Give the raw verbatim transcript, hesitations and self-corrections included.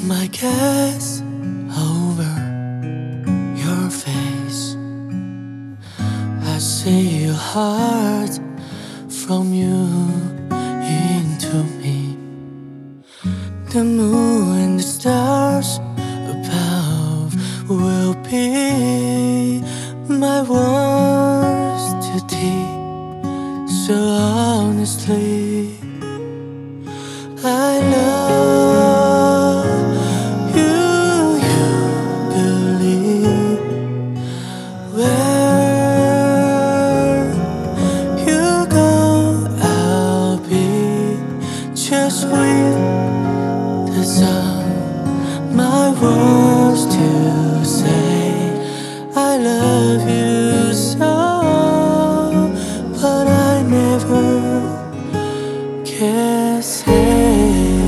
My gaze over your face, I see your heart from you into me. The moon and the stars above will be my words to thee. So honestly, I love you. You believe where you go, I'll be just with the sun. My words to say, I love you so, but I never can say.